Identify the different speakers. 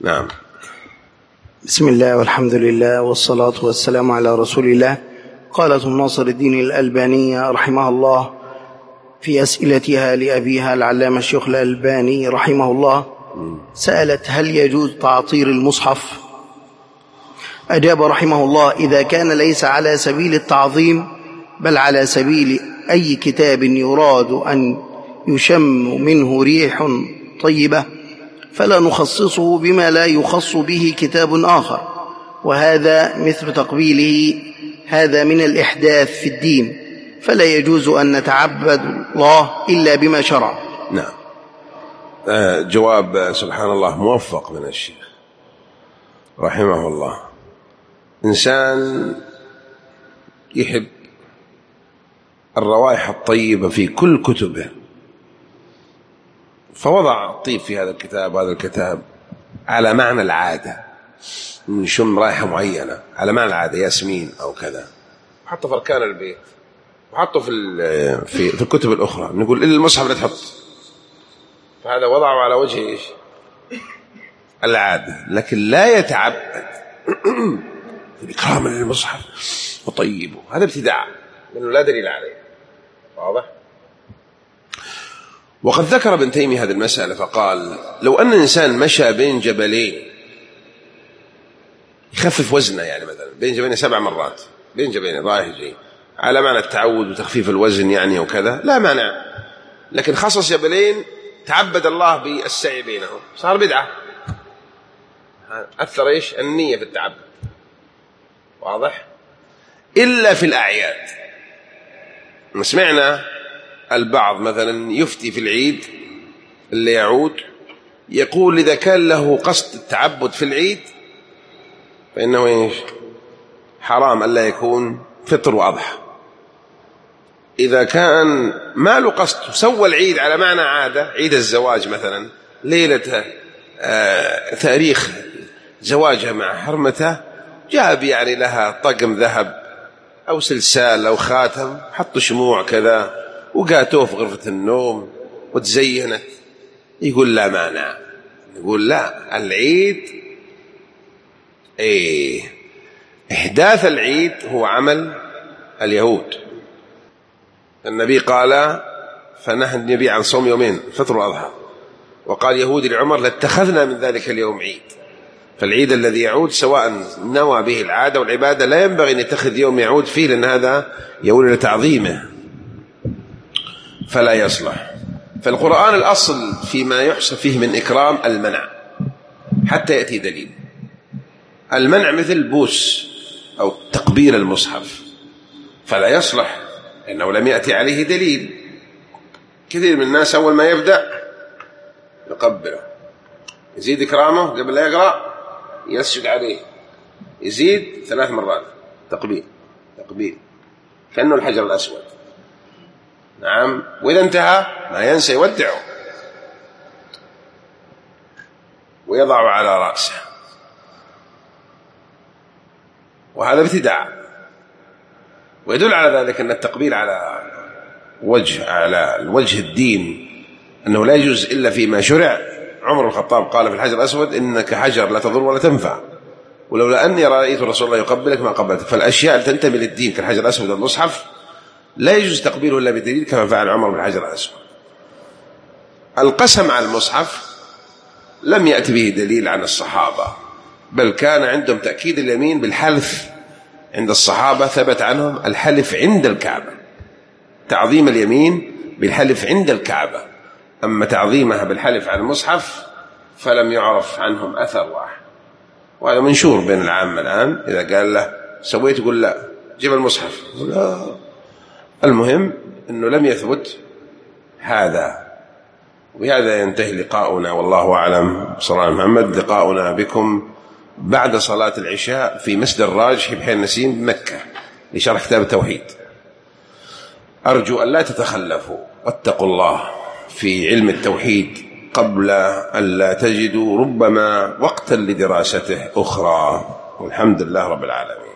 Speaker 1: نعم.
Speaker 2: بسم الله والحمد لله والصلاة والسلام على رسول الله. قالت ناصر الدين الألباني رحمه الله في أسئلتها لأبيها العلامة الشيخ الألباني رحمه الله، سألت: هل يجوز تعطير المصحف؟ أجاب رحمه الله: إذا كان ليس على سبيل التعظيم بل على سبيل أي كتاب يراد أن يشم منه ريح طيبة فلا نخصصه بما لا يخص به كتاب آخر، وهذا مثل تقبيله، هذا من الإحداث في الدين، فلا يجوز أن نتعبد الله إلا بما شرع.
Speaker 1: نعم. جواب سبحان الله موفق من الشيخ رحمه الله. إنسان يحب الروائح الطيبة في كل كتبه، فوضع الطيب في هذا الكتاب وهذا الكتاب على معنى العادة، نشم رائحة معينة على معنى العادة، ياسمين أو كذا، حطه في أركان البيت وحطه في الكتب الأخرى، نقول إلا المصحف لا تحط، فهذا وضعه على وجه إيش؟ العادة، لكن لا يتعبد بإكرام للمصحف وطيبه، هذا ابتداع لأنه لا دليل عليه. واضح؟ وقد ذكر ابن تيمية هذه المسألة فقال: لو أن الإنسان مشى بين جبلين يخفف وزنه، يعني مثلا بين جبلين 7 مرات، بين جبلين رايح جاي على معنى التعود وتخفيف الوزن يعني وكذا، لا مانع، لكن خصص جبلين تعبد الله بالسعي بينهم، صار بدعة، أثر إيش؟ النية في التعبد. واضح؟ إلا في الأعياد. سمعنا البعض مثلا يفتي في العيد اللي يعود، يقول إذا كان له قصد التعبد في العيد فإنه إيش؟ حرام ألا يكون فطر وأضحى. إذا كان ما له قصد سوى العيد على معنى عادة، عيد الزواج مثلا، ليلة تاريخ زواجها مع حرمته، جاب يعني لها طقم ذهب أو سلسال أو خاتم، حطوا شموع كذا وقاتوه في غرفة النوم وتزينت، يقول لا مانع. يقول لا، العيد إحداث العيد هو عمل اليهود. النبي قال: فنهى النبي عن صوم يومين، فطر وأضحى، وقال يهودي لعمر: لاتخذنا من ذلك اليوم عيد. فالعيد الذي يعود سواء نوى به العادة والعبادة لا ينبغي أن يتخذ يوم يعود فيه، لأن هذا يقول لتعظيمه فلا يصلح. فالقرآن الأصل فيما يحصل فيه من إكرام المنع حتى يأتي دليل. المنع مثل بوس أو تقبيل المصحف فلا يصلح إنه لم يأتي عليه دليل. كثير من الناس أول ما يبدأ يقبله، يزيد إكرامه قبل لا يقرأ يسجد عليه، يزيد 3 مرات تقبيل تقبيل كأنه الحجر الأسود. نعم. وإذا انتهى ما ينسى يودعه ويضعه على رأسه، وهذا ابتداع. ويدل على ذلك أن التقبيل على الوجه الدين أنه لا يجوز إلا فيما شرع. عمر بن الخطاب قال في الحجر الأسود: إنك حجر لا تضر ولا تنفع، ولولا أني رأيت رسول الله يقبلك ما قبلتك. فالأشياء التي تنتمي للدين كالحجر الأسود والمصحف لا يجوز تقبيله إلا بدليل، كما فعل عمر بالحجر الأسود. القسم على المصحف لم يأتي به دليل عن الصحابة، بل كان عندهم تأكيد اليمين بالحلف. عند الصحابة ثبت عنهم الحلف عند الكعبة، تعظيم اليمين بالحلف عند الكعبة، أما تعظيمها بالحلف على المصحف فلم يعرف عنهم أثر واحد. وهذا منشور بين العامة الآن، إذا قال له سويت يقول لا جيب المصحف، لا. المهم أنه لم يثبت هذا. وبهذا ينتهي لقاؤنا، والله أعلم. صلى الله عليه محمد. لقاؤنا بكم بعد صلاة العشاء في مسجد الراجح بحي النسيم بمكة لشرح كتاب التوحيد. أرجو أن لا تتخلفوا واتقوا الله في علم التوحيد قبل أن لا تجدوا ربما وقتا لدراسته أخرى. والحمد لله رب العالمين.